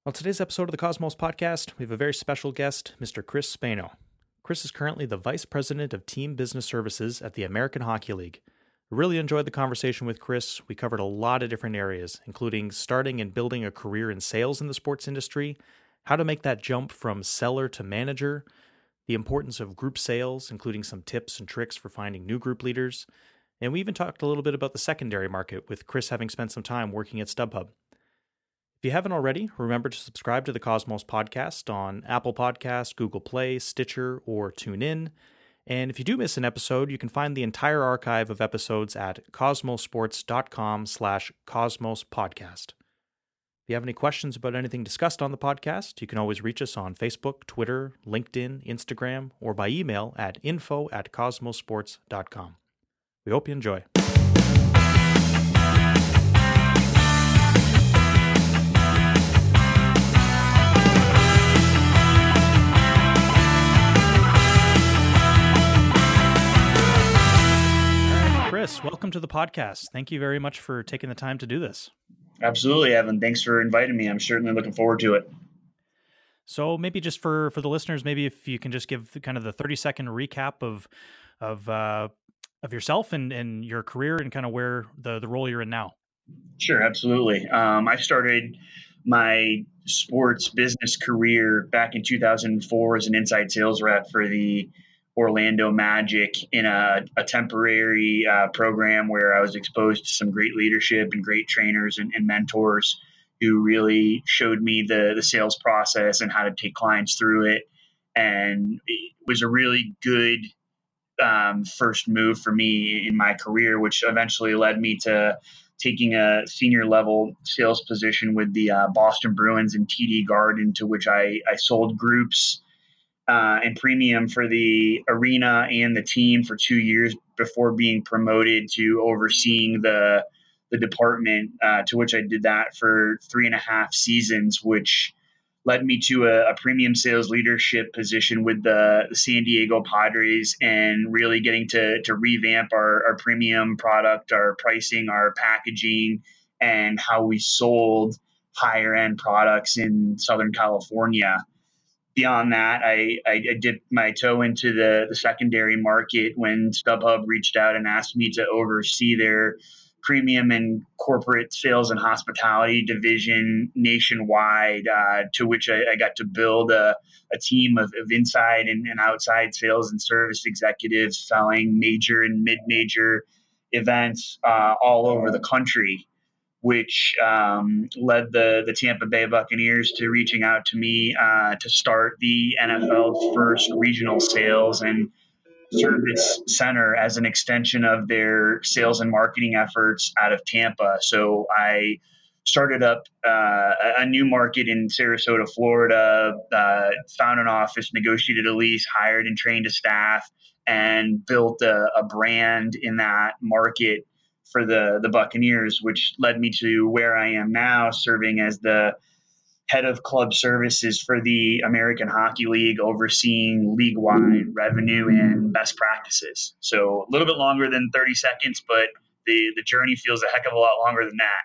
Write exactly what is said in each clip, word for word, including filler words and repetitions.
On today's episode of the Cosmos Podcast, we have a very special guest, Mister Chris Spano. Chris is currently the Vice President of Team Business Services at the American Hockey League. I really enjoyed the conversation with Chris. We covered a lot of different areas, including starting and building a career in sales in the sports industry, how to make that jump from seller to manager, the importance of group sales, including some tips and tricks for finding new group leaders, and we even talked a little bit about the secondary market, with Chris having spent some time working at StubHub. If you haven't already, remember to subscribe to the Cosmos Podcast on Apple Podcasts, Google Play, Stitcher, or TuneIn. And if you do miss an episode, you can find the entire archive of episodes at cosmosports.com slash cosmospodcast. If you have any questions about anything discussed on the podcast, you can always reach us on Facebook, Twitter, LinkedIn, Instagram, or by email at info at cosmosports dot com. We hope you enjoy. Chris, welcome to the podcast. Thank you very much for taking the time to do this. Absolutely, Evan. Thanks for inviting me. I'm certainly looking forward to it. So maybe just for, for the listeners, maybe if you can just give kind of the thirty second recap of of uh, of yourself and, and your career and kind of where the, the role you're in now. Sure, absolutely. Um, I started my sports business career back in two thousand four as an inside sales rep for the Orlando Magic in a, a temporary uh, program where I was exposed to some great leadership and great trainers and, and mentors who really showed me the, the sales process and how to take clients through it. And it was a really good um, first move for me in my career, which eventually led me to taking a senior level sales position with the uh, Boston Bruins and T D Garden, to which I, I sold groups Uh, and premium for the arena and the team for two years before being promoted to overseeing the the department, uh, to which I did that for three and a half seasons, which led me to a, a premium sales leadership position with the, the San Diego Padres, and really getting to to revamp our, our premium product, our pricing, our packaging, and how we sold higher end products in Southern California. Beyond that, I, I, I dipped my toe into the, the secondary market when StubHub reached out and asked me to oversee their premium and corporate sales and hospitality division nationwide, uh, to which I, I got to build a, a team of, of inside and, and outside sales and service executives selling major and mid-major events uh, all over the country, which um, led the, the Tampa Bay Buccaneers to reaching out to me uh, to start the N F L's first regional sales and service center as an extension of their sales and marketing efforts out of Tampa. So I started up uh, a new market in Sarasota, Florida, uh, found an office, negotiated a lease, hired and trained a staff, and built a, a brand in that market for the, the Buccaneers, which led me to where I am now, serving as the head of club services for the American Hockey League, overseeing league-wide revenue and best practices. So a little bit longer than thirty seconds, but the, the journey feels a heck of a lot longer than that.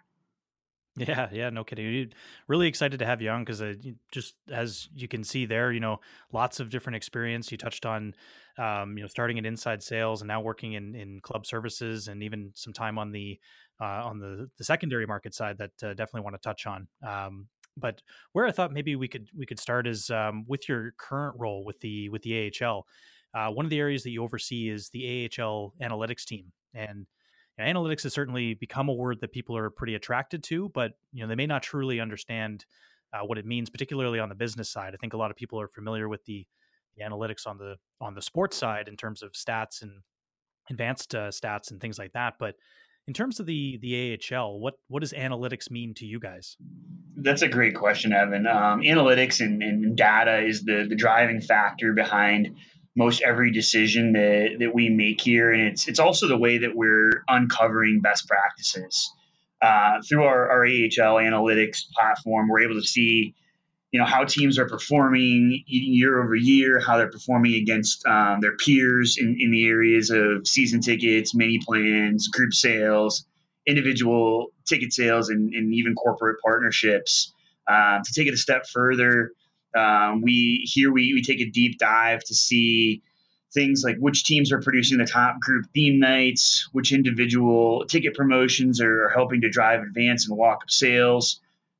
Yeah, yeah, no kidding. Really excited to have you on because uh, just as you can see there, you know, lots of different experience. You touched on, um, you know, starting in inside sales and now working in, in club services, and even some time on the uh, on the, the secondary market side that uh, definitely want to touch on. Um, but where I thought maybe we could we could start is um, with your current role with the with the A H L. Uh, one of the areas that you oversee is the A H L analytics team, and analytics has certainly become a word that people are pretty attracted to, but you know they may not truly understand uh, what it means, particularly on the business side. I think a lot of people are familiar with the, the analytics on the on the sports side in terms of stats and advanced uh, stats and things like that. But in terms of the the A H L, what what does analytics mean to you guys? That's a great question, Evan. Um, analytics and, and data is the the driving factor behind most every decision that, that we make here. And it's it's also the way that we're uncovering best practices. Uh, through our, our A H L analytics platform, we're able to see, you know, how teams are performing year over year, how they're performing against um, their peers in, in the areas of season tickets, mini plans, group sales, individual ticket sales, and, and even corporate partnerships. Uh, to take it a step further, um, we here we, we take a deep dive to see things like which teams are producing the top group theme nights, which individual ticket promotions are helping to drive advance and walk-up sales.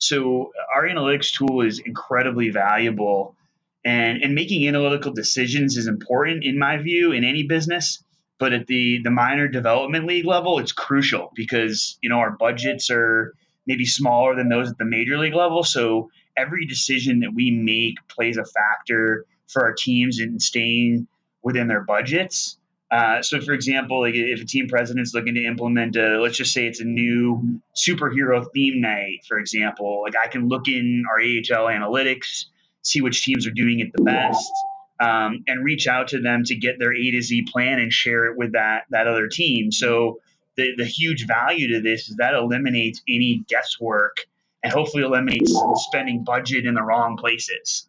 So our analytics tool is incredibly valuable, and, and making analytical decisions is important in my view in any business. But at the the minor development league level, it's crucial because you know our budgets are maybe smaller than those at the major league level. So every decision that we make plays a factor for our teams in staying within their budgets. Uh, so, for example, like if a team president's looking to implement, a, let's just say it's a new superhero theme night, for example, like I can look in our A H L analytics, see which teams are doing it the best, um, and reach out to them to get their A to Z plan and share it with that that other team. So the the huge value to this is that eliminates any guesswork and hopefully eliminates spending budget in the wrong places.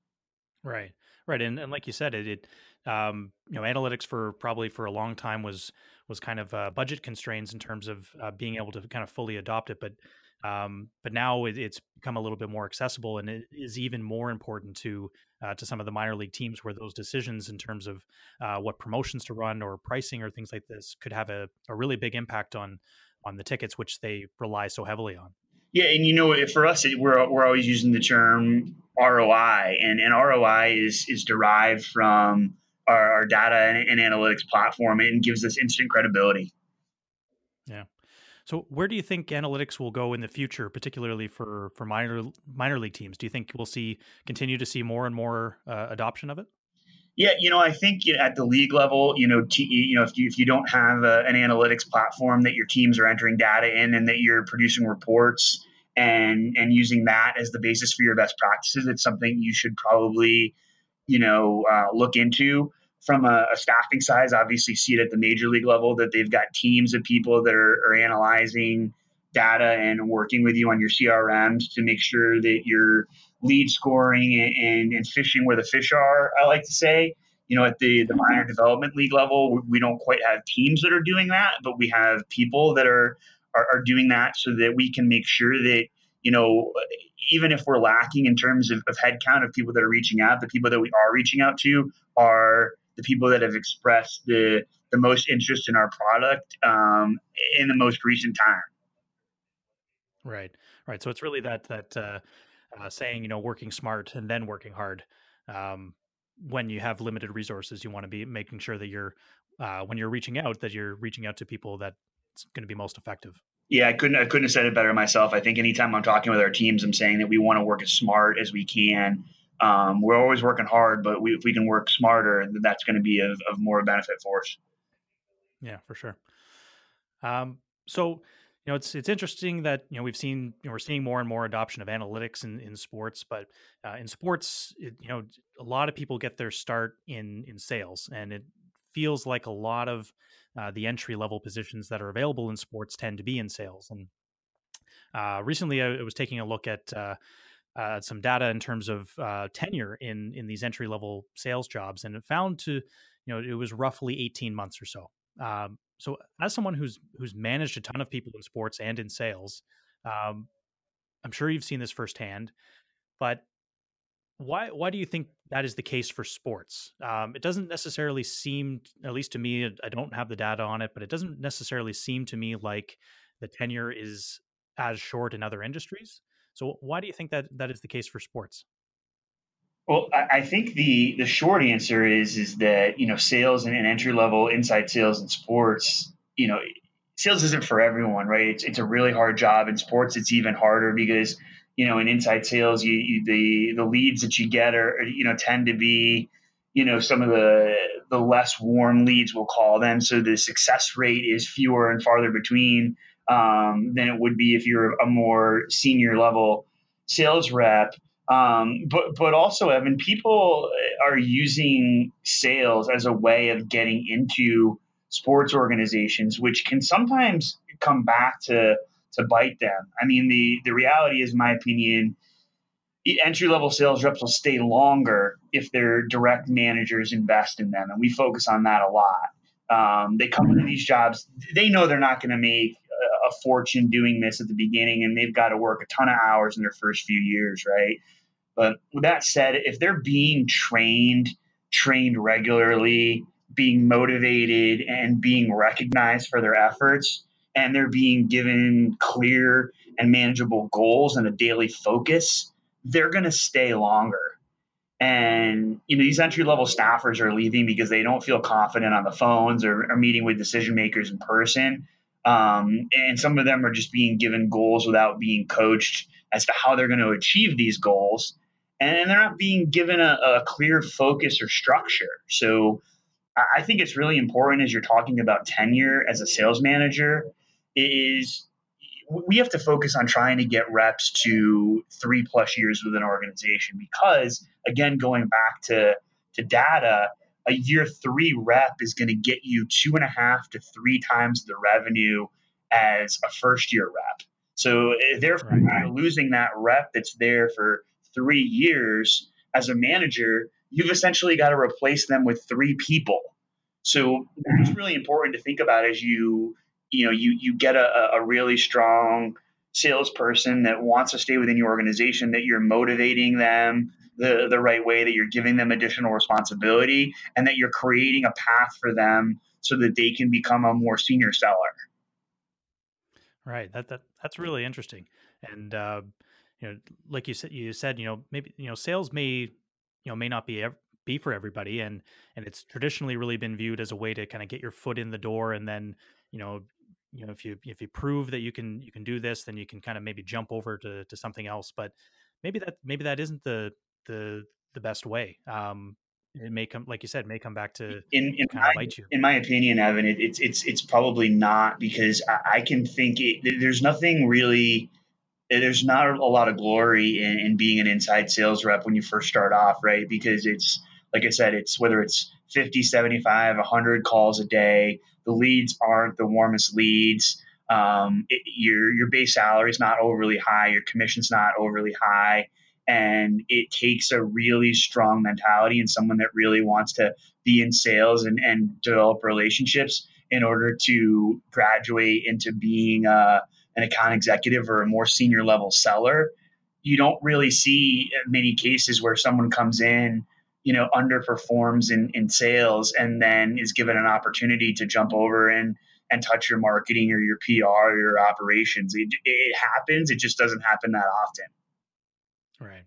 Right, right, and and like you said, it, it um, you know, analytics for probably for a long time was was kind of uh, budget constraints in terms of uh, being able to kind of fully adopt it, but um, but now it, it's become a little bit more accessible, and it is even more important to uh, to some of the minor league teams where those decisions in terms of uh, what promotions to run or pricing or things like this could have a, a really big impact on on the tickets, which they rely so heavily on. Yeah, and you know, for us, we're we're always using the term R O I, and, and R O I is is derived from our, our data and, and analytics platform, and gives us instant credibility. Yeah. So where do you think analytics will go in the future, particularly for for minor minor league teams? Do you think we'll see continue to see more and more uh, adoption of it? Yeah, you know, I think you know, at the league level, you know, t- you know, if you if you don't have a, an analytics platform that your teams are entering data in and that you're producing reports and and using that as the basis for your best practices, it's something you should probably, you know, uh, look into. From a, a staffing size, obviously see it at the major league level that they've got teams of people that are, are analyzing data and working with you on your C R Ms to make sure that you're lead scoring and, and, and fishing where the fish are, I like to say. You know, at the, the minor development league level, we don't quite have teams that are doing that, but we have people that are, are, are doing that so that we can make sure that, you know, even if we're lacking in terms of, of headcount of people that are reaching out, the people that we are reaching out to are the people that have expressed the the most interest in our product um, in the most recent time. Right, right. So it's really that that uh, uh, saying, you know, working smart and then working hard. Um, when you have limited resources, you want to be making sure that you're uh, when you're reaching out, that you're reaching out to people that's going to be most effective. Yeah, I couldn't I couldn't have said it better myself. I think anytime I'm talking with our teams, I'm saying that we want to work as smart as we can. Um, we're always working hard, but we, if we can work smarter, that's going to be of, of more benefit for us. Yeah, for sure. Um, so, you know, it's it's interesting that you know we've seen you know, we're seeing more and more adoption of analytics in, in sports, but uh, in sports, it, you know, a lot of people get their start in in sales, and it feels like a lot of uh, the entry level positions that are available in sports tend to be in sales. And uh, recently, I, I was taking a look at uh, uh, some data in terms of uh, tenure in in these entry level sales jobs, and it found to you know it was roughly eighteen months or so. Um, so, as someone who's who's managed a ton of people in sports and in sales, um, I'm sure you've seen this firsthand. But why why do you think that is the case for sports? Um, it doesn't necessarily seem, at least to me, I don't have the data on it, but it doesn't necessarily seem to me like the tenure is as short in other industries. So, why do you think that that is the case for sports? Well, I, I think the the short answer is is that you know sales and, and entry level inside sales in sports, you know, sales isn't for everyone, right? It's it's a really hard job in sports. It's even harder because you know in inside sales, you, you the the leads that you get are you know tend to be you know some of the the less warm leads, we'll call them. So the success rate is fewer and farther between um, than it would be if you're a more senior level sales rep. Um, but but also, Evan, people are using sales as a way of getting into sports organizations, which can sometimes come back to to bite them. I mean, the the reality is, in my opinion, entry level sales reps will stay longer if their direct managers invest in them, and we focus on that a lot. Um, they come into these jobs, they know they're not going to make a, a fortune doing this at the beginning, and they've got to work a ton of hours in their first few years, right? But with that said, if they're being trained, trained regularly, being motivated and being recognized for their efforts, and they're being given clear and manageable goals and a daily focus, they're going to stay longer. And you know, these entry level staffers are leaving because they don't feel confident on the phones or, or meeting with decision makers in person. Um, and some of them are just being given goals without being coached as to how they're going to achieve these goals. And they're not being given a, a clear focus or structure. So I think it's really important as you're talking about tenure as a sales manager is we have to focus on trying to get reps to three plus years with an organization because again, going back to, to data, a year three rep is going to get you two and a half to three times the revenue as a first year rep. So therefore right. You're losing that rep that's there for three years as a manager, you've essentially got to replace them with three people. So that's really important to think about as you, you know, you, you get a, a really strong salesperson that wants to stay within your organization, that you're motivating them the, the right way, that you're giving them additional responsibility, and that you're creating a path for them so that they can become a more senior seller. Right. That, that, that's really interesting. And, uh, you know, like you said, you said, you know, maybe, you know, sales may, you know, may not be, ev- be for everybody. And, and it's traditionally really been viewed as a way to kind of get your foot in the door. And then, you know, you know, if you, if you prove that you can, you can do this, then you can kind of maybe jump over to, to something else. But maybe that, maybe that isn't the, the, the best way. Um, it may come, like you said, may come back to, in, in to kind my, of bite you. In my opinion, Evan, it, it's, it's, it's probably not because I, I can think it, there's nothing really, there's not a lot of glory in, in being an inside sales rep when you first start off, right? Because it's, like I said, it's whether it's fifty, seventy-five, one hundred calls a day, the leads aren't the warmest leads. Um, it, your, your base salary is not overly high. Your commission's not overly high. And it takes a really strong mentality and someone that really wants to be in sales and, and develop relationships in order to graduate into being a, an account executive or a more senior level seller. You don't really see many cases where someone comes in, you know, underperforms in, in sales and then is given an opportunity to jump over and, and touch your marketing or your P R or your operations. It, it happens. It just doesn't happen that often. Right.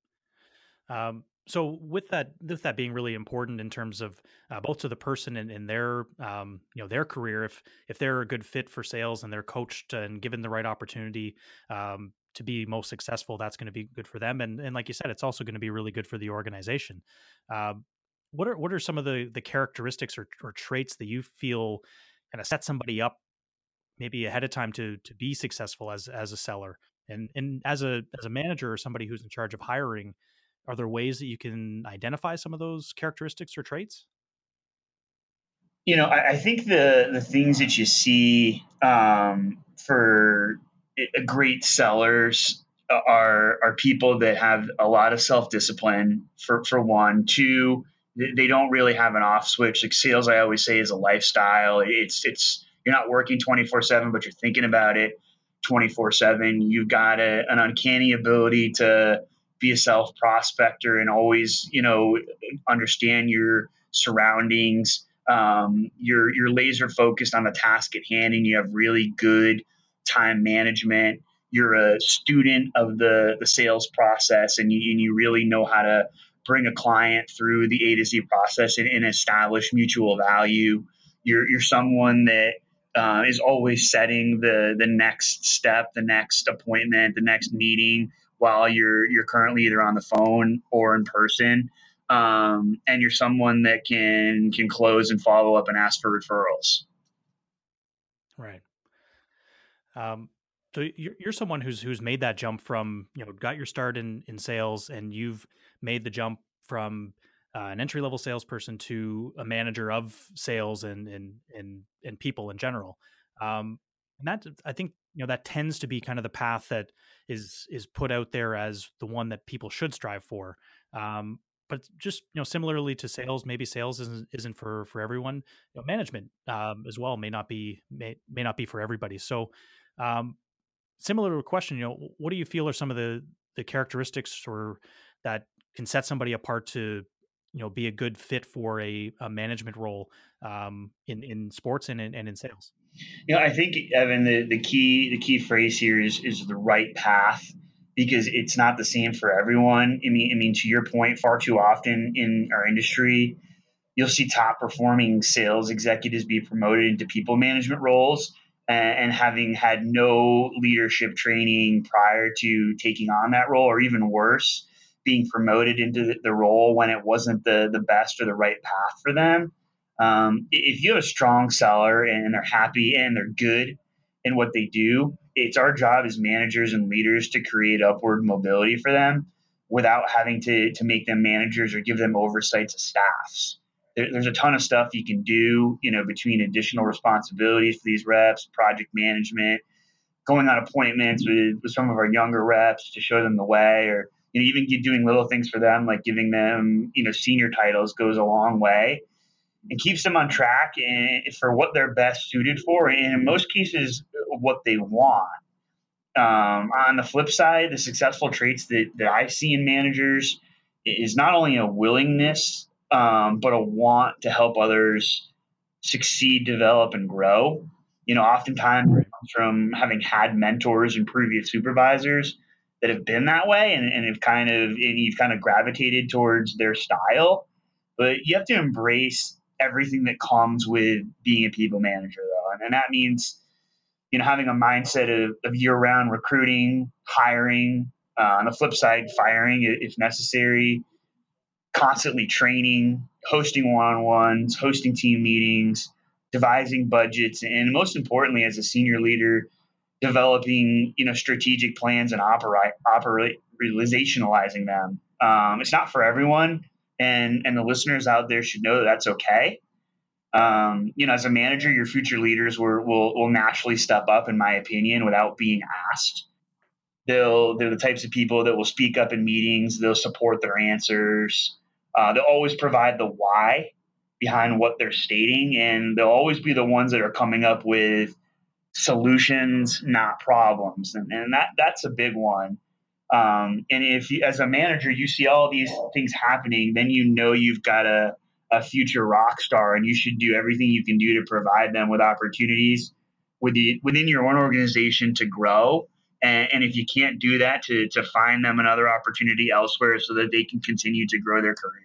Um, so with that, with that being really important in terms of uh, both to the person and, and their, um, you know, their career, if if they're a good fit for sales and they're coached and given the right opportunity um, to be most successful, that's going to be good for them. And and like you said, it's also going to be really good for the organization. Um, what are what are some of the the characteristics or, or traits that you feel kind of set somebody up maybe ahead of time to to be successful as as a seller and and as a as a manager or somebody who's in charge of hiring? Are there ways that you can identify some of those characteristics or traits? You know, I, I think the the things that you see um, for i- great sellers are are people that have a lot of self discipline. For for one, two, they they don't really have an off switch. Like sales, I always say, is a lifestyle. It's it's you're not working twenty four seven, but you're thinking about it twenty four seven. You've got a, an uncanny ability to be a self prospector and always, you know, understand your surroundings. Um, you're you're laser focused on the task at hand, and you have really good time management. You're a student of the the sales process, and you, and you really know how to bring a client through the A to Z process and, and establish mutual value. You're you're someone that uh, is always setting the the next step, the next appointment, the next meeting while you're you're currently either on the phone or in person. Um, and you're someone that can can close and follow up and ask for referrals. Right. Um, so you're, you're someone who's who's made that jump from, you know, got your start in in sales, and you've made the jump from uh, an entry level salesperson to a manager of sales and and and and people in general. Um, and that, I think, you know, that tends to be kind of the path that is is put out there as the one that people should strive for. Um, but just, you know, similarly to sales, maybe sales isn't isn't for for everyone. You know, management um, as well may not be may may not be for everybody. So, um, similar to a question, you know, what do you feel are some of the the characteristics or that can set somebody apart to, you know, be a good fit for a, a management role um, in in sports and in, and in sales? You know, I think, Evan, the, the key the key phrase here is is the right path, because it's not the same for everyone. I mean, I mean, to your point, far too often in our industry, you'll see top performing sales executives be promoted into people management roles, and, and having had no leadership training prior to taking on that role, or even worse, being promoted into the, the role when it wasn't the the best or the right path for them. Um, if you have a strong seller and they're happy and they're good in what they do, it's our job as managers and leaders to create upward mobility for them without having to, to make them managers or give them oversight to staffs. There, there's a ton of stuff you can do, you know, between additional responsibilities for these reps, project management, going on appointments with, with some of our younger reps to show them the way, or you know, even doing little things for them, like giving them, you know, senior titles goes a long way and keeps them on track and for what they're best suited for, and in most cases, what they want. Um, on the flip side, the successful traits that, that I see in managers is not only a willingness, um, but a want to help others succeed, develop, and grow. You know, oftentimes it Right. comes from having had mentors and previous supervisors that have been that way, and, and have kind of and you've kind of gravitated towards their style. But you have to embrace everything that comes with being a people manager, though, and, and that means, you know, having a mindset of, of year-round recruiting, hiring, uh, on the flip side, firing if necessary, constantly training, hosting one-on-ones, hosting team meetings, devising budgets, and most importantly, as a senior leader, developing, you know, strategic plans and operate operationalizing them. Um, it's not for everyone, and and the listeners out there should know that that's okay. Um, you know, as a manager, your future leaders will, will will naturally step up, in my opinion, without being asked. They'll they're the types of people that will speak up in meetings. They'll support their answers. Uh, they'll always provide the why behind what they're stating, and they'll always be the ones that are coming up with solutions, not problems, and, and that that's a big one. Um, and if you, as a manager, you see all these things happening, then you know you've got a, a future rock star, and you should do everything you can do to provide them with opportunities with the, within your own organization to grow. And, and if you can't do that, to, to find them another opportunity elsewhere so that they can continue to grow their career.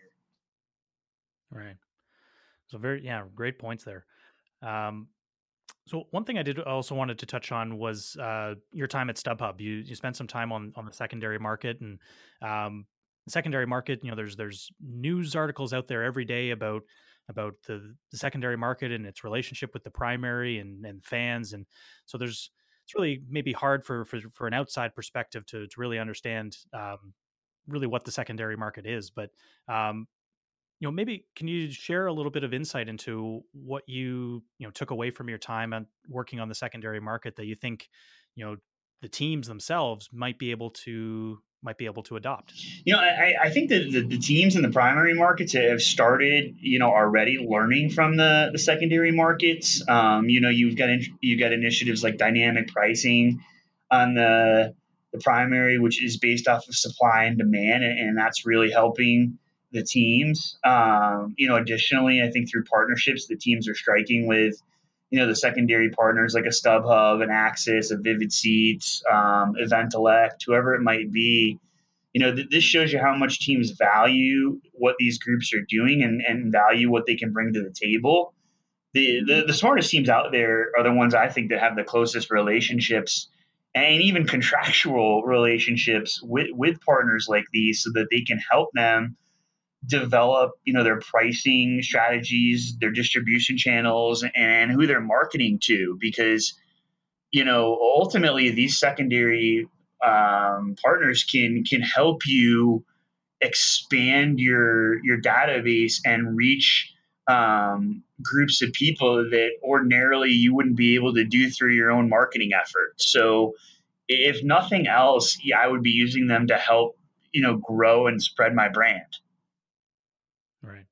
Right. So very, yeah, great points there. Um, so one thing I did also wanted to touch on was uh, your time at StubHub. You you spent some time on on the secondary market, and um, the secondary market. You know, there's there's news articles out there every day about about the, the secondary market and its relationship with the primary and and fans, and so there's it's really maybe hard for for, for an outside perspective to to really understand um, really what the secondary market is, but um, you know, maybe can you share a little bit of insight into what you, you know, took away from your time on working on the secondary market that you think, you know, the teams themselves might be able to might be able to adopt? You know, I, I think that the, the teams in the primary markets have started, you know, already learning from the, the secondary markets. Um, you know, you've got in, you've got initiatives like dynamic pricing on the the primary, which is based off of supply and demand, and, and that's really helping the teams. Um, you know, additionally, I think through partnerships, the teams are striking with, you know, the secondary partners like a StubHub, an Axis, a Vivid Seats, um, Eventelect, whoever it might be. You know, th- this shows you how much teams value what these groups are doing, and, and value what they can bring to the table. The, the the smartest teams out there are the ones, I think, that have the closest relationships and even contractual relationships with, with partners like these, so that they can help them develop, you know, their pricing strategies, their distribution channels, and who they're marketing to. Because, you know, ultimately these secondary um, partners can can help you expand your your database and reach um, groups of people that ordinarily you wouldn't be able to do through your own marketing efforts. So if nothing else, yeah, I would be using them to help, you know, grow and spread my brand. Right.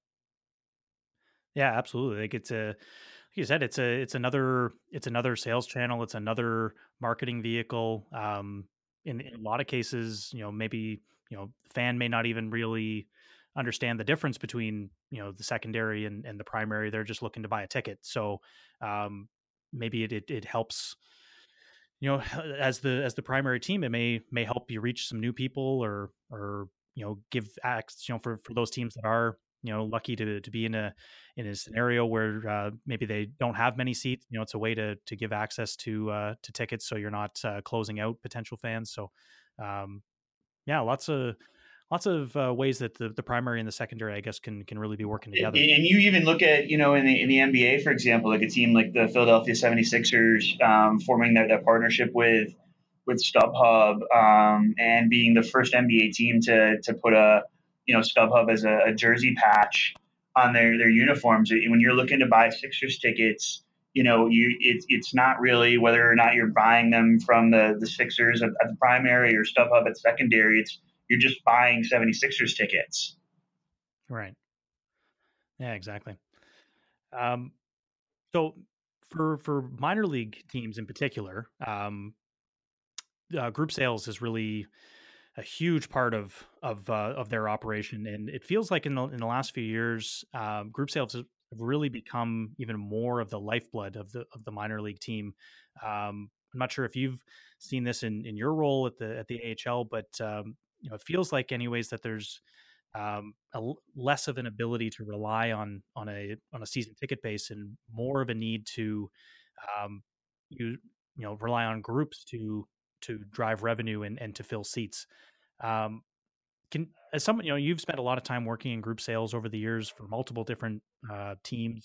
Yeah, absolutely. Like it's a, like you said, it's a, it's another, it's another sales channel. It's another marketing vehicle. Um, in, in a lot of cases, you know, maybe, you know, fan may not even really understand the difference between, you know, the secondary and, and the primary. They're just looking to buy a ticket. So, um, maybe it, it, it helps, you know, as the as the primary team, it may may help you reach some new people, or or you know, give acts, you know, for for those teams that are, you know, lucky to to be in a in a scenario where uh, maybe they don't have many seats. You know, it's a way to to give access to uh, to tickets, so you're not uh, closing out potential fans. So, um, yeah, lots of lots of uh, ways that the, the primary and the secondary, I guess, can can really be working And together. you even look at, you know, in the in the N B A, for example, like a team like the Philadelphia seventy-sixers um, forming that, that partnership with with StubHub um, and being the first N B A team to to put a, you know, StubHub as a, a jersey patch on their their uniforms. When you're looking to buy Sixers tickets, you know, you it's it's not really whether or not you're buying them from the the Sixers at, at the primary or StubHub at secondary. It's you're just buying seventy-sixers tickets. Right. Yeah, exactly. Um, so for for minor league teams in particular, um, uh, group sales is really a huge part of of uh, of their operation, and it feels like in the in the last few years, um, group sales have really become even more of the lifeblood of the of the minor league team. Um, I'm not sure if you've seen this in in your role at the at the A H L, but um, you know, it feels like, anyways, that there's um, a l- less of an ability to rely on on a on a season ticket base, and more of a need to um, you you know, rely on groups to to drive revenue and and to fill seats. Um, can as someone, you know, you've spent a lot of time working in group sales over the years for multiple different uh, teams.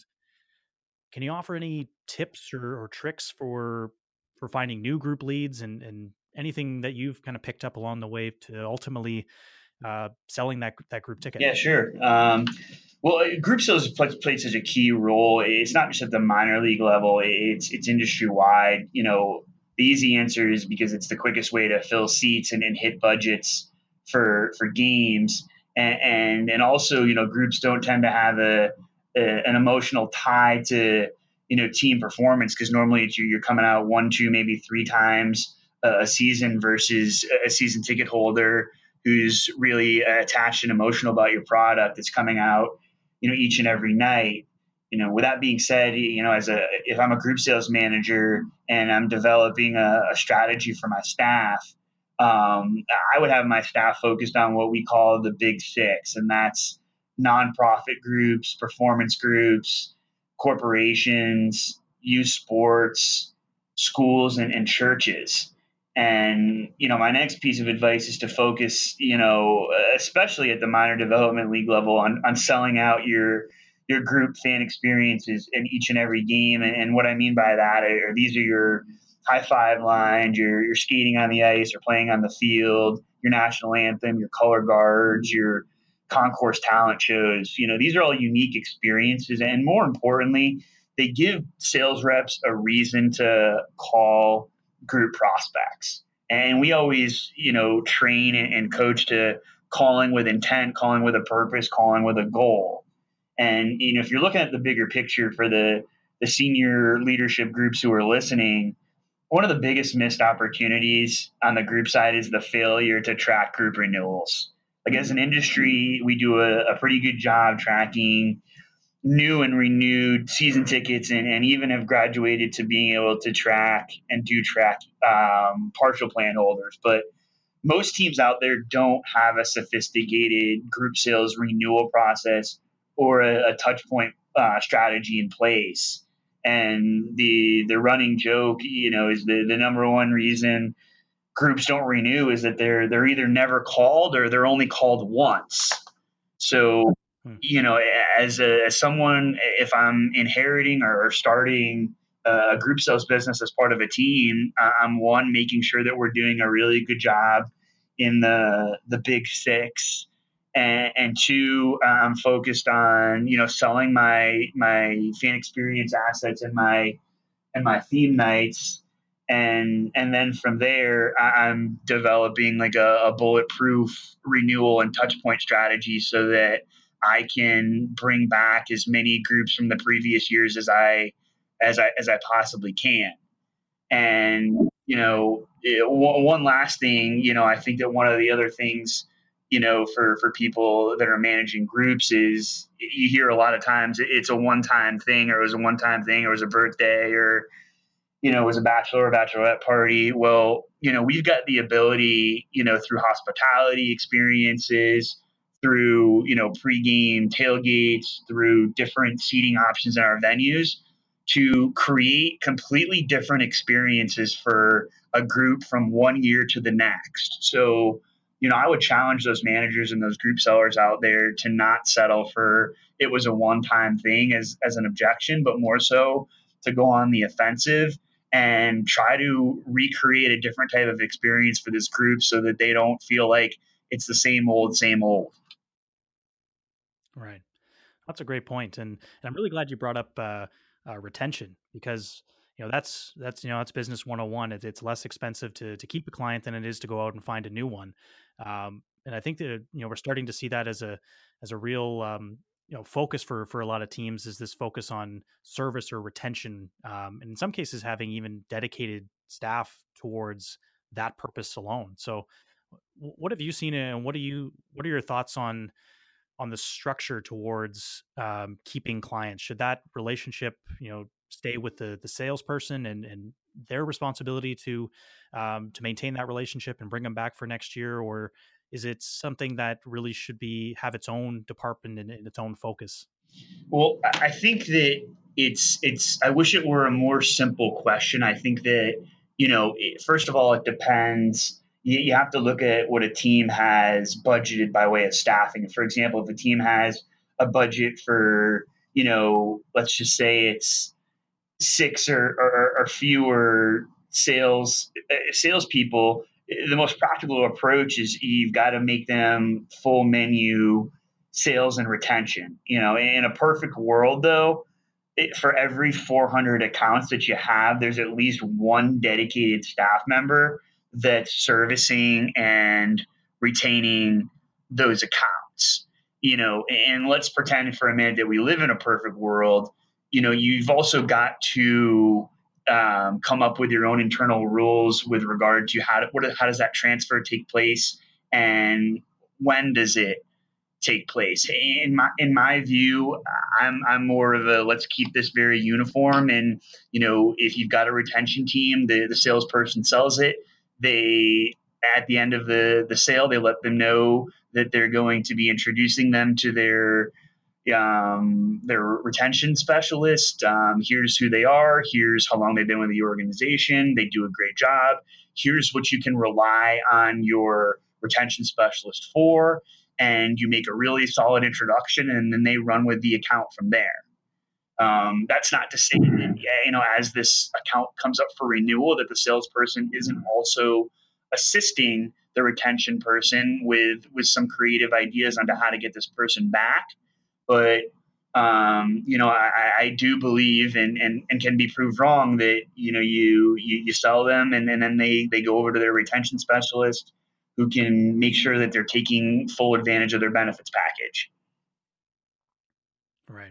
Can you offer any tips or, or tricks for for finding new group leads, and and anything that you've kind of picked up along the way to ultimately uh, selling that that group ticket? Yeah, sure. Um, well, uh, group sales plays, plays such a key role. It's not just at the minor league level; it's it's industry wide. You know, the easy answer is because it's the quickest way to fill seats and, and hit budgets for for games, and, and and also, you know, groups don't tend to have a, a an emotional tie to, you know, team performance, because normally it's you, you're coming out one, two, maybe three times a a season versus a season ticket holder who's really attached and emotional about your product that's coming out, you know, each and every night. You know, with that being said, you know, as a if I'm a group sales manager and I'm developing a, a strategy for my staff, um, I would have my staff focused on what we call the big six, and that's nonprofit groups, performance groups, corporations, youth sports, schools, and, and churches. And, you know, my next piece of advice is to focus, you know, especially at the minor development league level, on, on selling out your your group fan experiences in each and every game. And, and what I mean by that are these are your high five lines, your your skating on the ice or playing on the field, your national anthem, your color guards, your concourse talent shows. You know, these are all unique experiences, and more importantly, they give sales reps a reason to call group prospects. And we always, you know, train and coach to calling with intent, calling with a purpose, calling with a goal. And, you know, if you're looking at the bigger picture for the the senior leadership groups who are listening, one of the biggest missed opportunities on the group side is the failure to track group renewals. Like, as an industry, we do a, a pretty good job tracking new and renewed season tickets, and, and even have graduated to being able to track and do track um, partial plan holders. But most teams out there don't have a sophisticated group sales renewal process or a, a touch point uh, strategy in place. And the the running joke, you know, is the, the number one reason groups don't renew is that they're they're either never called or they're only called once. So, Hmm. you know, as a as someone, if I'm inheriting or starting a group sales business as part of a team, I'm one making sure that we're doing a really good job in the the big six, and, and two, I'm focused on, you know, selling my my fan experience assets and my and my theme nights, and and then from there I'm developing like a, a bulletproof renewal and touch point strategy so that I can bring back as many groups from the previous years as I as I as I possibly can. And you know, it, one last thing, you know, I think that one of the other things, you know, for for people that are managing groups is you hear a lot of times it's a one time thing, or it was a one time thing, or it was a birthday, or you know, it was a bachelor or bachelorette party. Well, you know, we've got the ability, you know, through hospitality experiences, through, you know, pregame tailgates, through different seating options in our venues to create completely different experiences for a group from one year to the next. So, you know, I would challenge those managers and those group sellers out there to not settle for it was a one time thing as, as an objection, but more so to go on the offensive and try to recreate a different type of experience for this group so that they don't feel like it's the same old, same old. Right. That's a great point, and, and I'm really glad you brought up uh, uh, retention, because you know that's that's you know that's business one oh one. It's it's less expensive to to keep a client than it is to go out and find a new one, um, and I think that you know we're starting to see that as a as a real um, you know focus for for a lot of teams, is this focus on service or retention, um, and in some cases having even dedicated staff towards that purpose alone. So, w- what have you seen, and what do you what are your thoughts on on the structure towards um, keeping clients? Should that relationship, you know, stay with the the salesperson and and their responsibility to um, to maintain that relationship and bring them back for next year, or is it something that really should be have its own department and, and its own focus? Well, I think that it's it's. I wish it were a more simple question. I think that you know, it, first of all, it depends. You, you have to look at what a team has budgeted by way of staffing. For example, if a team has a budget for, you know, let's just say it's six or, or, or fewer sales uh, salespeople, the most practical approach is you've got to make them full menu sales and retention. You know, in a perfect world, though, it, for every four hundred accounts that you have, there's at least one dedicated staff member that's servicing and retaining those accounts. You know, and let's pretend for a minute that we live in a perfect world. You know, you've also got to um, come up with your own internal rules with regard to how to, what, how does that transfer take place, and when does it take place. In my in my view, I'm I'm more of a let's keep this very uniform. And you know, if you've got a retention team, the the salesperson sells it. They at the end of the the sale, they let them know that they're going to be introducing them to their um, their retention specialist. Um, here's who they are. Here's how long they've been with the organization. They do a great job. Here's what you can rely on your retention specialist for. And you make a really solid introduction, and then they run with the account from there. Um, that's not to say that, yeah, you know, as this account comes up for renewal, that the salesperson isn't also assisting the retention person with with some creative ideas on to how to get this person back. But um, you know, I, I do believe and, and, and can be proved wrong that you know you you, you sell them and, and then they they go over to their retention specialist who can make sure that they're taking full advantage of their benefits package. Right.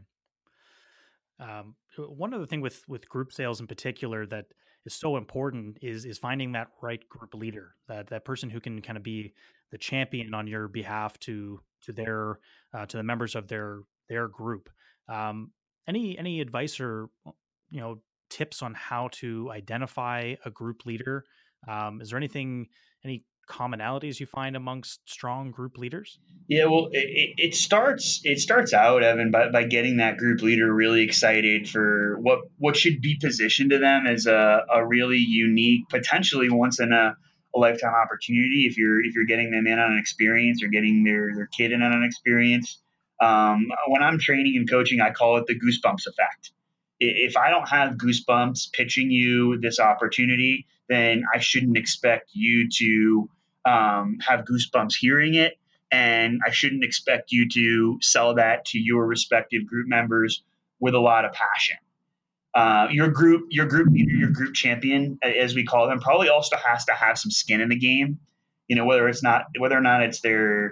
Um, one other thing with with group sales in particular that is so important is is finding that right group leader, that that person who can kind of be the champion on your behalf to to their uh, to the members of their their group. Um, any any advice or you know tips on how to identify a group leader? Um, is there anything any commonalities you find amongst strong group leaders? Yeah, well, it, it starts it starts out, Evan, by, by getting that group leader really excited for what what should be positioned to them as a, a really unique, potentially once in a, a lifetime opportunity. If you're if you're getting them in on an experience or getting their their kid in on an experience. Um, when I'm training and coaching, I call it the goosebumps effect. If I don't have goosebumps pitching you this opportunity, then I shouldn't expect you to um, have goosebumps hearing it, and I shouldn't expect you to sell that to your respective group members with a lot of passion. Uh, your group, your group leader, your group champion, as we call them, probably also has to have some skin in the game. You know, whether it's not whether or not it's their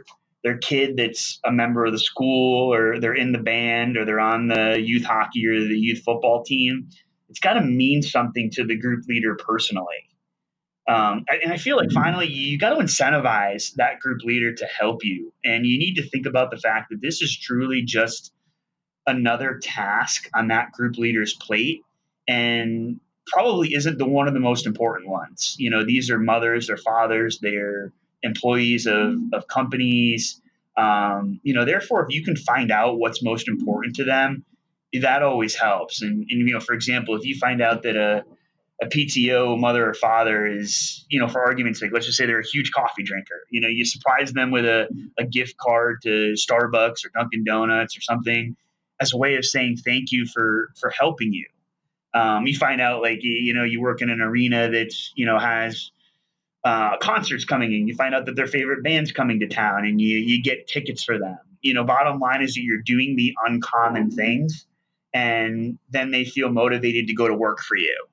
their kid that's a member of the school, or they're in the band, or they're on the youth hockey or the youth football team. It's got to mean something to the group leader personally. Um, and I feel like finally you got to incentivize that group leader to help you. And you need to think about the fact that this is truly just another task on that group leader's plate, and probably isn't the one of the most important ones. You know, these are mothers, they're fathers, they're employees of, of companies. Um, you know, therefore, if you can find out what's most important to them, that always helps. And, and you know, for example, if you find out that a a P T O mother or father is, you know, for argument's sake, let's just say they're a huge coffee drinker. You know, you surprise them with a, a gift card to Starbucks or Dunkin' Donuts or something as a way of saying thank you for for helping you. Um, you find out, like, you, you know, you work in an arena that, you know, has uh, concerts coming in. You find out that their favorite band's coming to town, and you you get tickets for them. You know, bottom line is that you're doing the uncommon things, and then they feel motivated to go to work for you.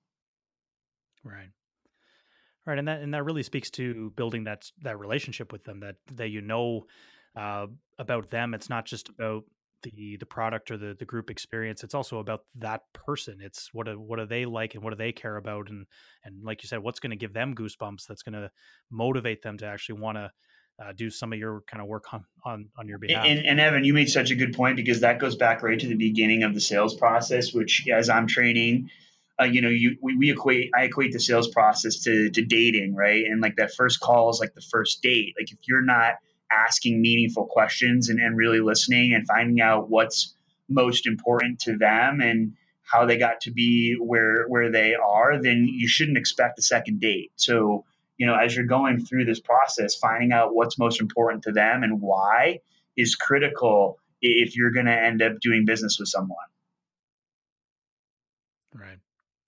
Right. Right. And that, and that really speaks to building that, that relationship with them, that, that, you know, uh, about them. It's not just about the, the product or the, the group experience. It's also about that person. It's what, do, what do they like and what do they care about? And, and like you said, what's going to give them goosebumps, that's going to motivate them to actually want to uh, do some of your kind of work on, on, on your behalf. And, and Evan, you made such a good point, because that goes back right to the beginning of the sales process, which, as I'm training, uh, you know, you we, we equate I equate the sales process to to dating, right? And like that first call is like the first date. Like if you're not asking meaningful questions and, and really listening and finding out what's most important to them and how they got to be where where they are, then you shouldn't expect a second date. So, you know, as you're going through this process, finding out what's most important to them and why is critical if you're going to end up doing business with someone. Right.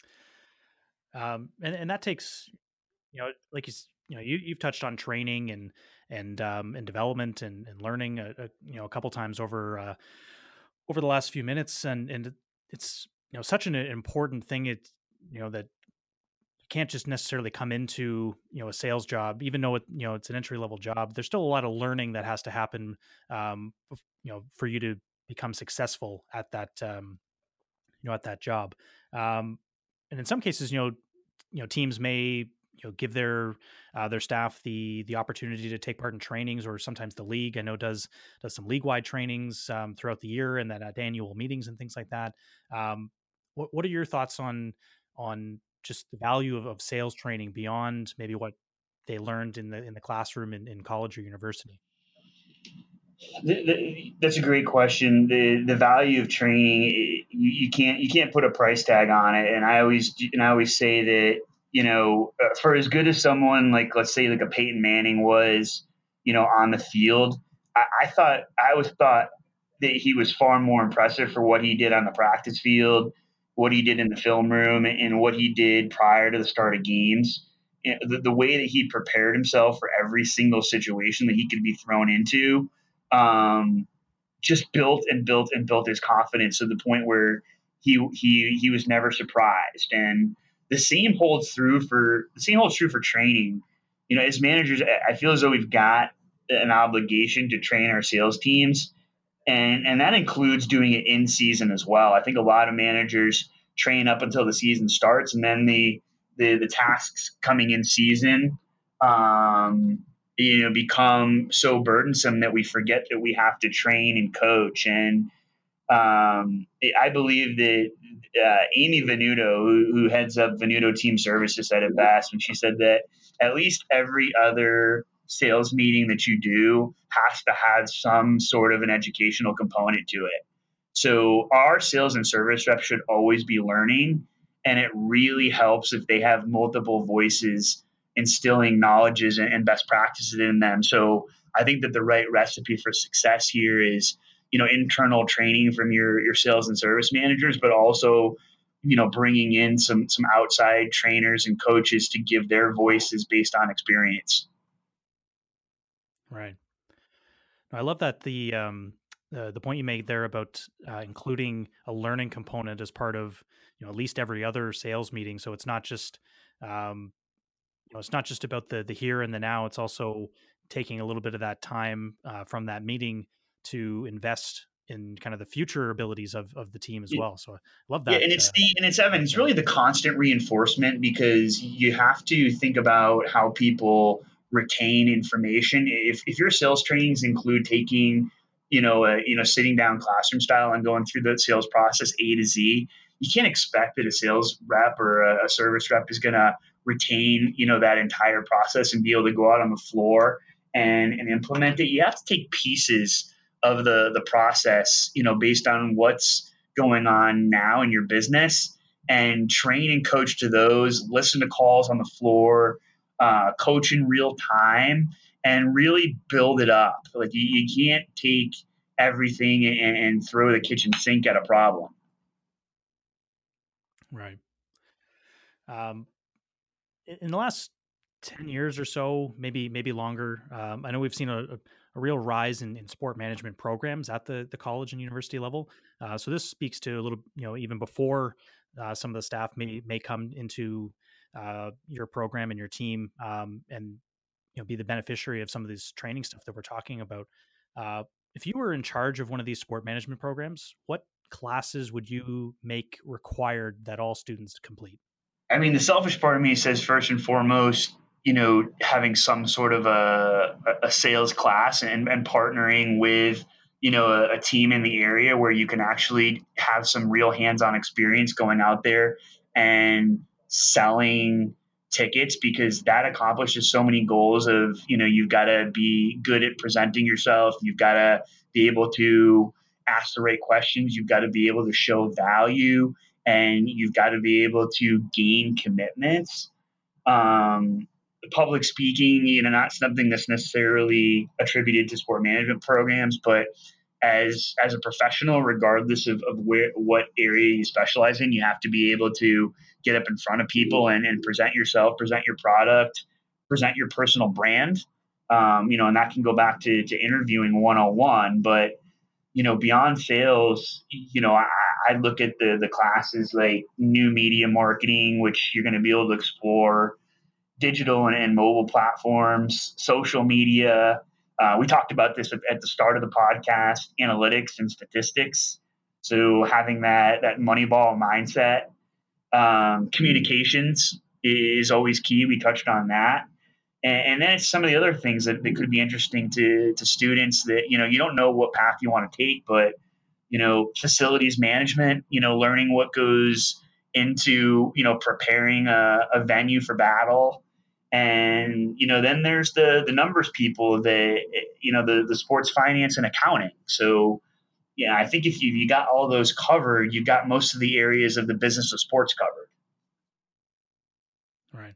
Um, and, and that takes, you know, like you, s- you know, you, you've touched on training and, and, um, and development and, and learning, a, a, you know, a couple times over, uh, over the last few minutes. And, and it's, you know, such an important thing. It's, you know, that you can't just necessarily come into, you know, a sales job, even though it, you know, it's an entry level job. There's still a lot of learning that has to happen, um, bef- you know, for you to become successful at that, um, you know, at that job. Um, and in some cases, you know, you know, teams may, you know, give their uh, their staff the the opportunity to take part in trainings, or sometimes the league, I know, does does some league wide trainings um, throughout the year, and then at annual meetings and things like that. Um, what what are your thoughts on on just the value of, of sales training beyond maybe what they learned in the in the classroom in, in college or university? The, the, that's a great question. The the value of training, you, you can't you can't put a price tag on it. And I always and I always say that, you know, uh, for as good as someone like, let's say, like a Peyton Manning was, you know, on the field, I, I thought I always thought that he was far more impressive for what he did on the practice field, what he did in the film room, and what he did prior to the start of games. You know, the, the way that he prepared himself for every single situation that he could be thrown into, um, just built and built and built his confidence to the point where he he he was never surprised. And the same holds through for the same holds true for training. You know, as managers, I feel as though we've got an obligation to train our sales teams, and and that includes doing it in season as well. I think a lot of managers train up until the season starts, and then the the, the tasks coming in season, um, you know, become so burdensome that we forget that we have to train and coach. And um, I believe that uh, Amy Venuto, who, who heads up Venuto Team Services, said it best when she said that at least every other sales meeting that you do has to have some sort of an educational component to it. So our sales and service reps should always be learning, and it really helps if they have multiple voices instilling knowledges and best practices in them. So I think that the right recipe for success here is, you know, internal training from your your sales and service managers, but also, you know, bringing in some some outside trainers and coaches to give their voices based on experience. Right. I love that the um, uh, the point you made there about uh, including a learning component as part of, you know, at least every other sales meeting. So it's not just um, you know, it's not just about the the here and the now. It's also taking a little bit of that time uh, from that meeting to invest in kind of the future abilities of, of the team as well. So I love Yeah, that. and it's Uh, the and it's Evan. It's really the constant reinforcement because you have to think about how people retain information. If if your sales trainings include taking, you know, a, you know, sitting down classroom style and going through the sales process A to Z, you can't expect that a sales rep or a, a service rep is going to retain, you know, that entire process and be able to go out on the floor and and implement it. You have to take pieces of the the process, you know, based on what's going on now in your business and train and coach to those, listen to calls on the floor, uh, coach in real time, and really build it up. Like you, you can't take everything and, and throw the kitchen sink at a problem. right. Um, in in the last ten years or so, maybe maybe longer, um, I know we've seen a, a, a real rise in, in sport management programs at the the college and university level. Uh, so this speaks to a little, you know, even before uh, some of the staff may may come into uh, your program and your team, um, and you know be the beneficiary of some of this training stuff that we're talking about. Uh, if you were in charge of one of these sport management programs, what classes would you make required that all students complete? I mean, the selfish part of me says first and foremost, you know, having some sort of a, a sales class and, and partnering with, you know, a, a team in the area where you can actually have some real hands-on experience going out there and selling tickets because that accomplishes so many goals of, you know, you've got to be good at presenting yourself. You've got to be able to ask the right questions. You've got to be able to show value and you've got to be able to gain commitments. Um, Public speaking, you know, not something that's necessarily attributed to sport management programs, but as as a professional, regardless of, of where what area you specialize in, you have to be able to get up in front of people and, and present yourself, present your product, present your personal brand. Um, you know, and that can go back to, to interviewing one oh one, but you know, beyond sales, you know, I, I look at the the classes like new media marketing, which you're going to be able to explore digital and, and mobile platforms, social media. Uh, we talked about this at, at the start of the podcast, analytics and statistics. So having that that Moneyball mindset, um, communications is always key. We touched on that. And, and then it's some of the other things that, that could be interesting to, to students that, you know, you don't know what path you want to take, but, you know, facilities management, you know, learning what goes into, you know, preparing a, a venue for battle. And, you know, then there's the, the numbers people that, you know, the, the sports finance and accounting. So, yeah, I think if you, you got all those covered, you got most of the areas of the business of sports covered. Right.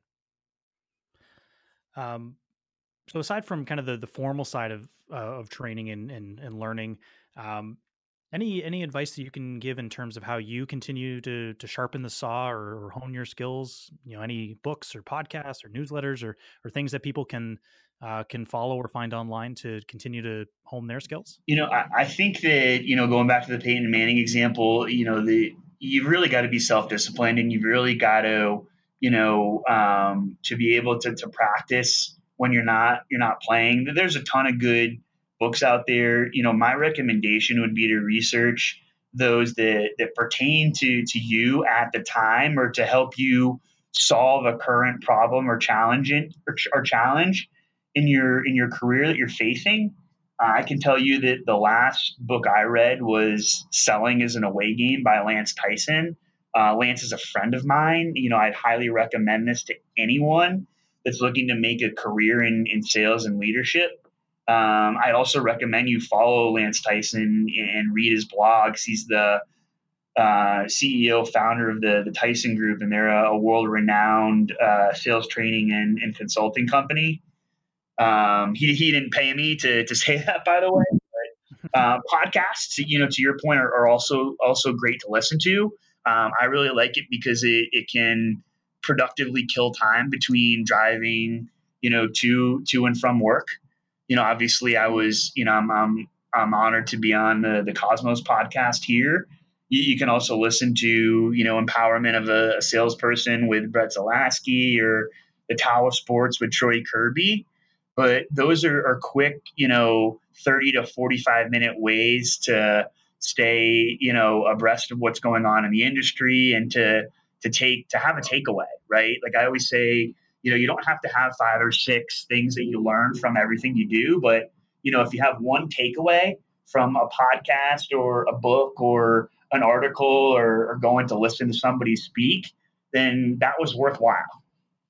Um, so aside from kind of the, the formal side of uh, of training and and, and learning, um, any any advice that you can give in terms of how you continue to to sharpen the saw or, or hone your skills? You know, any books or podcasts or newsletters or or things that people can uh, can follow or find online to continue to hone their skills? You know, I, I think that, you know, going back to the Peyton Manning example, you know, the you've really got to be self-disciplined and you've really got to, you know, um, to be able to, to practice when you're not, you're not playing. There's a ton of good books out there. You know, my recommendation would be to research those that, that pertain to, to you at the time or to help you solve a current problem or challenge it, or, or challenge in your, in your career that you're facing. uh, I can tell you that the last book I read was Selling is an Away Game by Lance Tyson. Uh, Lance is a friend of mine. You know, I'd highly recommend this to anyone that's looking to make a career in, in sales and leadership. Um, I also recommend you follow Lance Tyson and read his blogs. He's the uh, C E O, founder of the, the Tyson Group, and they're a, a world renowned uh, sales training and, and consulting company. Um, he, he didn't pay me to, to say that, by the way. Uh, podcasts, you know, to your point, are, are also also great to listen to. Um, I really like it because it, it can productively kill time between driving, you know, to to and from work. You know, obviously, I was, you know, I'm I'm, I'm honored to be on the the Cosmos podcast here. You, you can also listen to, you know, Empowerment of a, a Salesperson with Brett Zalaski or The Tao of Sports with Troy Kirby. but those are, are quick, you know, thirty to forty-five minute ways to stay, you know, abreast of what's going on in the industry and to, to take, to have a takeaway, right? Like I always say, you know, you don't have to have five or six things that you learn from everything you do, but, you know, if you have one takeaway from a podcast or a book or an article or, or going to listen to somebody speak, then that was worthwhile.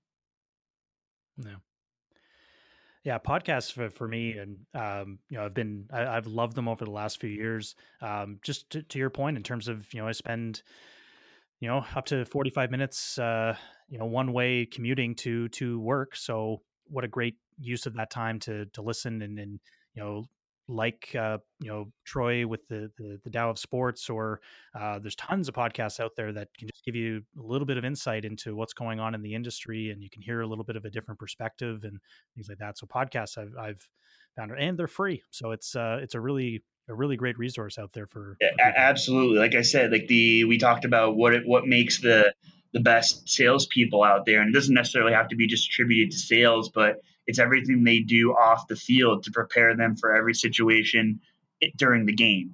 Yeah. Yeah, podcasts for, for me, and um, you know, I've been I, I've loved them over the last few years. Um, just to, to your point, in terms of, you know, I spend, you know, up to forty-five minutes, uh, you know, one way commuting to to work. So what a great use of that time to to listen and and you know, like uh, you know, Troy with the the, the Tao of Sports, or uh, there's tons of podcasts out there that can just give you a little bit of insight into what's going on in the industry, and you can hear a little bit of a different perspective and things like that. So podcasts I've I've found, and they're free, so it's uh it's a really a really great resource out there for for A- people. absolutely. Like I said, like the we talked about what it, what makes the the best salespeople out there, and it doesn't necessarily have to be just attributed to sales, but it's everything they do off the field to prepare them for every situation it, during the game.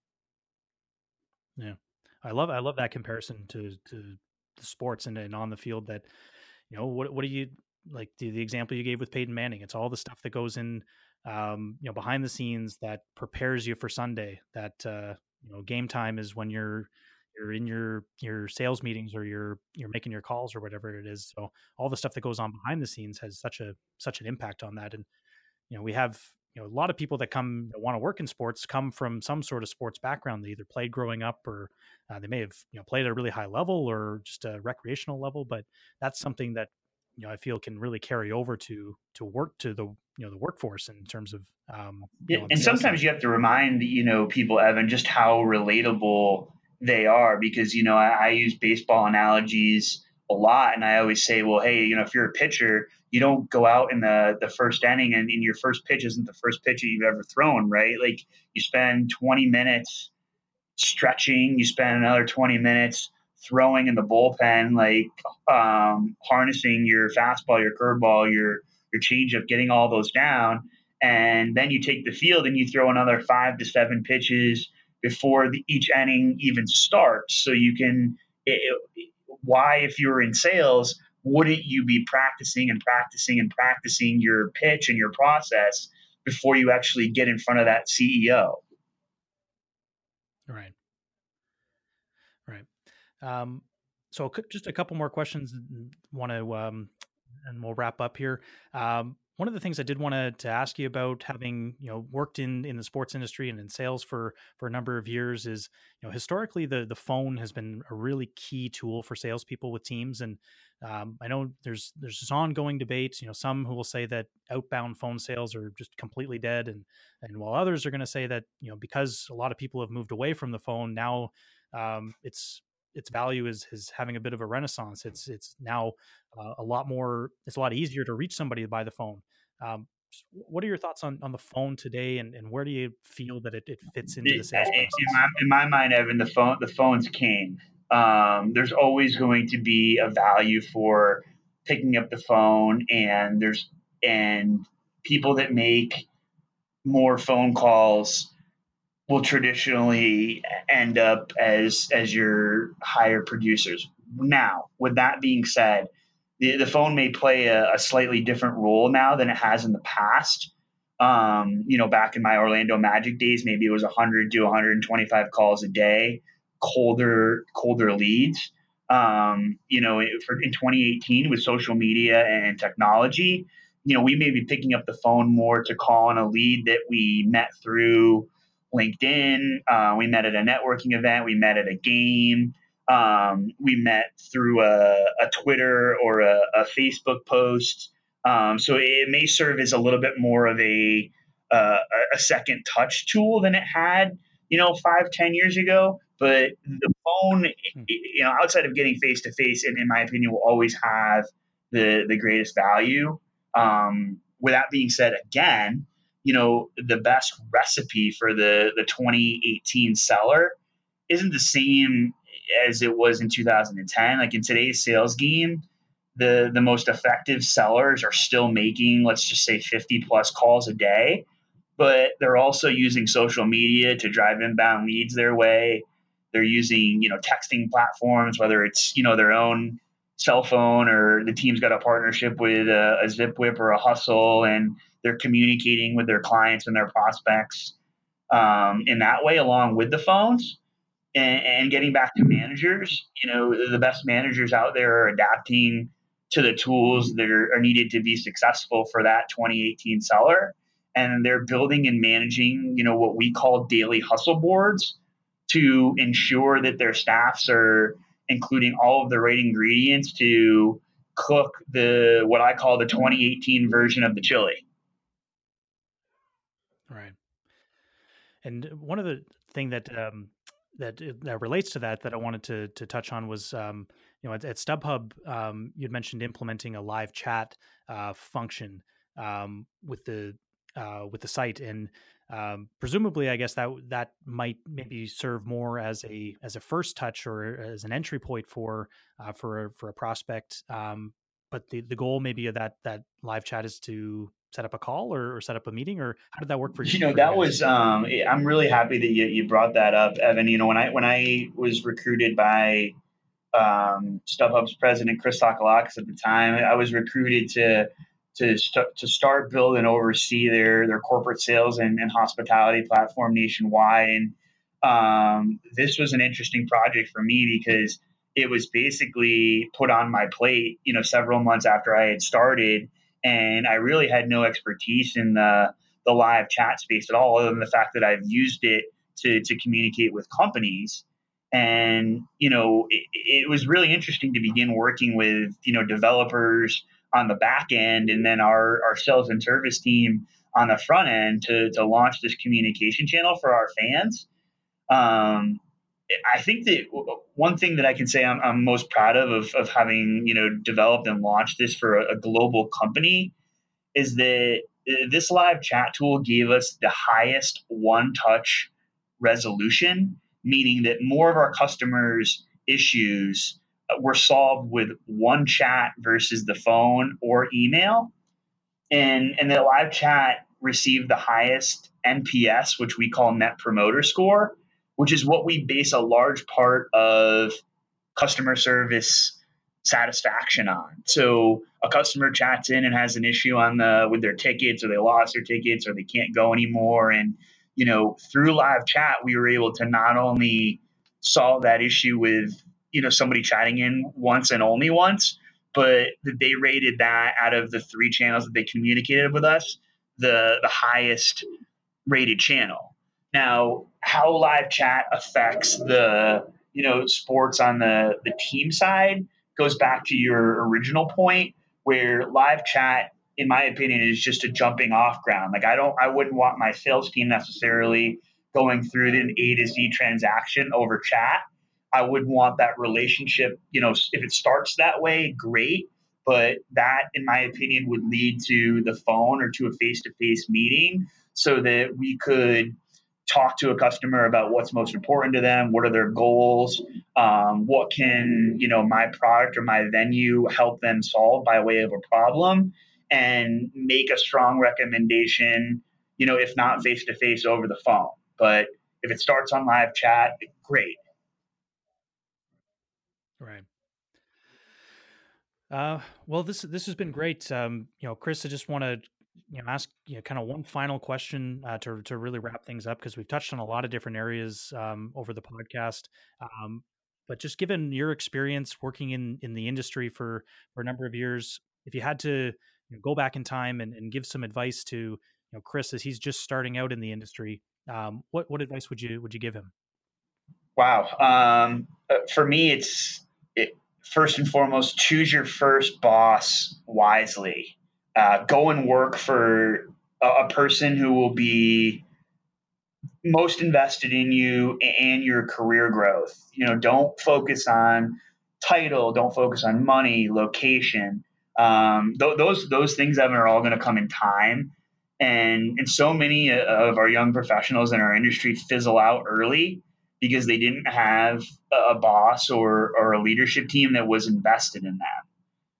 Yeah. I love I love that comparison to to the sports and, and on the field, that, you know, what what do you like the, the example you gave with Peyton Manning? It's all the stuff that goes in, um, you know, behind the scenes that prepares you for Sunday. That uh, you know, game time is when you're you're in your your sales meetings, or you're you're making your calls or whatever it is. So all the stuff that goes on behind the scenes has such a such an impact on that. And you know, we have, you know, a lot of people that come that want to work in sports come from some sort of sports background. They either played growing up, or uh, they may have, you know, played at a really high level or just a recreational level. But that's something that, you know, I feel can really carry over to to work to the, you know, the workforce in terms of, um, you Yeah, know, on the and sales side. sometimes you have to remind, you know, people, Evan, just how relatable they are because, you know, I, I use baseball analogies a lot. And I always say, well, hey, you know, if you're a pitcher, you don't go out in the, the first inning and in your first pitch isn't the first pitch that you've ever thrown, right? Like you spend twenty minutes stretching, you spend another twenty minutes throwing in the bullpen, like um, harnessing your fastball, your curveball, your your changeup, getting all those down, and then you take the field and you throw another five to seven pitches before the, each inning even starts. So you can. It, it, why, if you were in sales, wouldn't you be practicing and practicing and practicing your pitch and your process before you actually get in front of that C E O? Right. Right. Um, so c- just a couple more questions. Want to, um, and we'll wrap up here. Um, one of the things I did want to, to ask you about, having, you know, worked in, in the sports industry and in sales for for a number of years, is, you know, historically the the phone has been a really key tool for salespeople with teams. And um, I know there's there's this ongoing debate. You know, some who will say that outbound phone sales are just completely dead, and and while others are going to say that, you know, because a lot of people have moved away from the phone now, um, it's its value is is having a bit of a renaissance. It's it's now uh, a lot more. It's a lot easier to reach somebody by the phone. Um, what are your thoughts on, on the phone today, and, and where do you feel that it, it fits into the in sales process? my, in my mind, Evan, the phone the phone's king. Um, there's always going to be a value for picking up the phone, and there's and people that make more phone calls will traditionally end up as as your higher producers. Now, with that being said, the, the phone may play a, a slightly different role now than it has in the past. Um, you know, back in my Orlando Magic days, maybe it was one hundred to one hundred twenty-five calls a day, colder colder leads. Um, you know, for, in twenty eighteen with social media and technology, you know, we may be picking up the phone more to call on a lead that we met through LinkedIn. Uh, we met at a networking event. We met at a game. Um, we met through a, a Twitter or a, a Facebook post. Um, so it may serve as a little bit more of a uh, a second touch tool than it had, you know, five, ten years ago. But the phone, Hmm. you know, outside of getting face to face, and in my opinion, will always have the the greatest value. Um, with that being said, again, you know, the best recipe for the the twenty eighteen seller isn't the same as it was in two thousand ten. Like in today's sales game, the the most effective sellers are still making, let's just say, fifty plus calls a day, but they're also using social media to drive inbound leads their way. They're using, you know, texting platforms, whether it's, you know, their own cell phone or the team's got a partnership with a, a Zipwhip or a Hustle, and they're communicating with their clients and their prospects um, in that way, along with the phones. And, and getting back to managers, you know, the best managers out there are adapting to the tools that are, are needed to be successful for that twenty eighteen seller. And they're building and managing, you know, what we call daily hustle boards to ensure that their staffs are including all of the right ingredients to cook the what I call the twenty eighteen version of the chili. Right. And one of the thing that um, that that relates to that that I wanted to to touch on was um, you know at, at StubHub um, you'd mentioned implementing a live chat uh, function um, with the uh, with the site, and um, presumably I guess that that might maybe serve more as a as a first touch or as an entry point for uh, for a, for a prospect. Um, but the, the goal maybe of that that live chat is to set up a call or, or set up a meeting, or how did that work for you You know, for you that guys? was um I'm really happy that you, you brought that up, Evan. You know, when I when I was recruited by um, StubHub's president, Chris Sakalakis, at the time, I was recruited to to st- to start, build, and oversee their their corporate sales and, and hospitality platform nationwide. And um, this was an interesting project for me because it was basically put on my plate, you know, several months after I had started, and I really had no expertise in the the live chat space at all, other than the fact that I've used it to to communicate with companies. And you know it, it was really interesting to begin working with, you know, developers on the back end, and then our, our sales and service team on the front end to, to launch this communication channel for our fans. um, I think that one thing that I can say I'm, I'm most proud of, of of having, you know, developed and launched this for a, a global company is that uh, this live chat tool gave us the highest one touch resolution, meaning that more of our customers' issues uh, were solved with one chat versus the phone or email. And, and the live chat received the highest N P S, which we call Net Promoter Score, which is what we base a large part of customer service satisfaction on. So a customer chats in and has an issue on the with their tickets, or they lost their tickets, or they can't go anymore. And you know, through live chat, we were able to not only solve that issue with, you know, somebody chatting in once and only once, but that they rated that out of the three channels that they communicated with us, the the highest rated channel. Now, how live chat affects the, you know, sports on the the team side goes back to your original point, where live chat, in my opinion, is just a jumping off ground. Like I don't, I wouldn't want my sales team necessarily going through an A to Z transaction over chat. I would want that relationship. You know, if it starts that way, great. But that, in my opinion, would lead to the phone or to a face to face meeting so that we could talk to a customer about what's most important to them, what are their goals, um, what can, you know, my product or my venue help them solve by way of a problem, and make a strong recommendation, you know, if not face to face, over the phone. But if it starts on live chat, great. Right. Uh, well, this this has been great. Um, you know, Chris, I just want to you know ask you know kind of one final question uh, to to really wrap things up, because we've touched on a lot of different areas um, over the podcast. Um, but just given your experience working in in the industry for for a number of years, if you had to you know, go back in time and, and give some advice to you know Chris as he's just starting out in the industry, um, what what advice would you would you give him? Wow. Um, uh, for me, it's it, first and foremost, choose your first boss wisely. Uh, go and work for a, a person who will be most invested in you and your career growth. You know, don't focus on title, don't focus on money, location. Um, th- those those things, Evan, are all going to come in time. And and so many of our young professionals in our industry fizzle out early because they didn't have a boss or or a leadership team that was invested in that.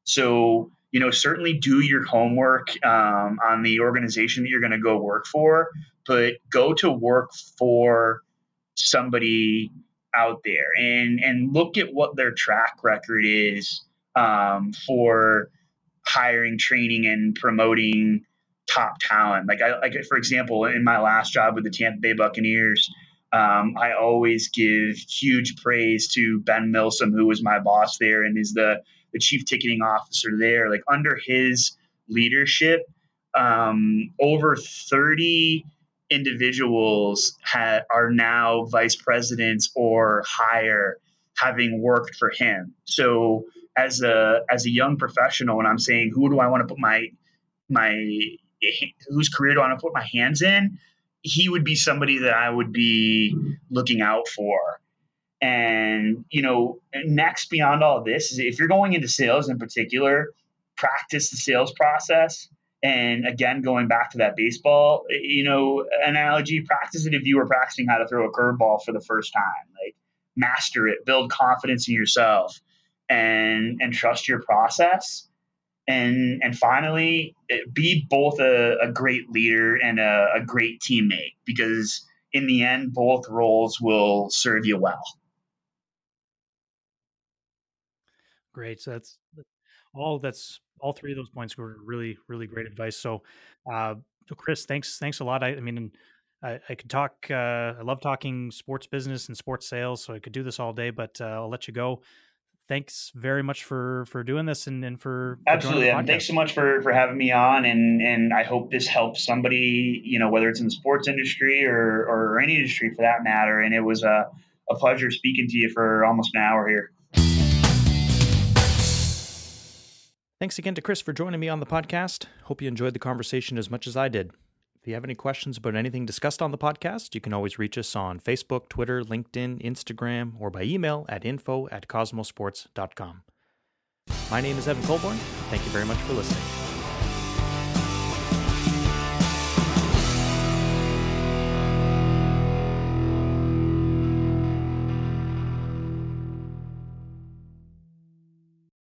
So, you know, certainly do your homework um, on the organization that you're going to go work for, but go to work for somebody out there and and look at what their track record is um, for hiring, training, and promoting top talent. Like I like for example, in my last job with the Tampa Bay Buccaneers, um, I always give huge praise to Ben Milsom, who was my boss there and is the the chief ticketing officer there. Like under his leadership, um, over thirty individuals ha- are now vice presidents or higher, having worked for him. So as a as a young professional, and I'm saying, who do I want to put my my whose career do I want to put my hands in? He would be somebody that I would be looking out for. And, you know, next beyond all of this is if you're going into sales in particular, practice the sales process. And again, going back to that baseball, you know, analogy, practice it if you were practicing how to throw a curveball for the first time. Like master it, build confidence in yourself, and and trust your process. And and finally, be both a, a great leader and a, a great teammate, because in the end, both roles will serve you well. Great. So that's all. That's all three of those points were really, really great advice. So, uh, so Chris, thanks, thanks a lot. I, I mean, I, I could talk. Uh, I love talking sports business and sports sales, so I could do this all day. But uh, I'll let you go. Thanks very much for for doing this and, and for, for Absolutely. joining the And thanks so podcast. much for, for having me on. And, and I hope this helps somebody, you know, whether it's in the sports industry or, or any industry for that matter. And it was a, a pleasure speaking to you for almost an hour here. Thanks again to Chris for joining me on the podcast. Hope you enjoyed the conversation as much as I did. If you have any questions about anything discussed on the podcast, you can always reach us on Facebook, Twitter, LinkedIn, Instagram, or by email at info at cosmosports dot com. My name is Evan Colborn. Thank you very much for listening.